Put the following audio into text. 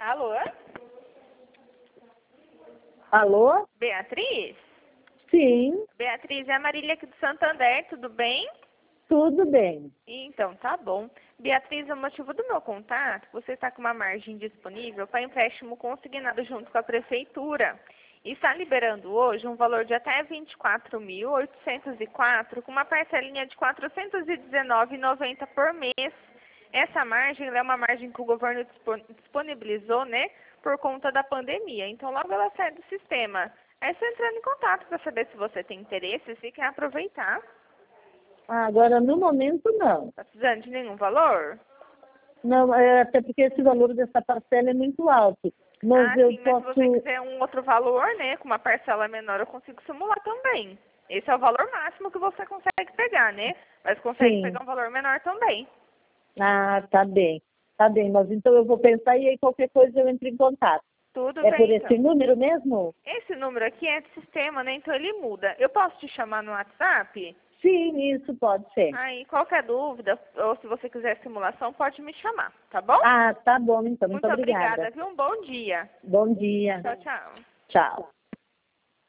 Alô? Alô? Beatriz? Sim, Beatriz, é a Marília aqui do Santander, tudo bem? tudo bem. Então, tá bom. Beatriz, o motivo do meu contato, você está com uma margem disponível para empréstimo consignado junto com a prefeitura. E está liberando hoje um valor de até 24.804, com uma parcelinha de R$ 419,90 por mês. Essa margem é uma margem que o governo disponibilizou, né, por conta da pandemia. Então, logo ela sai do sistema. Aí você entrando em contato para saber se você tem interesse, se quer aproveitar. Agora, no momento, não. Tá precisando de nenhum valor? Não, até porque esse valor dessa parcela é muito alto. Mas eu Sim, mas se posso... você quiser um outro valor, né, com uma parcela menor, eu consigo simular também. Esse é o valor máximo que você consegue pegar, né? Mas consegue Sim. pegar um valor menor também. Tá bem. Tá bem, mas então eu vou pensar e aí qualquer coisa eu entro em contato. Tudo É por bem, esse então. número mesmo? Esse número aqui é de sistema, né? Então ele muda. Eu posso te chamar no WhatsApp? Sim, isso pode ser. Aí, qualquer dúvida, ou se você quiser simulação, pode me chamar, tá bom? Tá bom, então. Muito Muito obrigada. obrigada, viu? Um bom dia. Bom dia. Tchau, tchau. Tchau.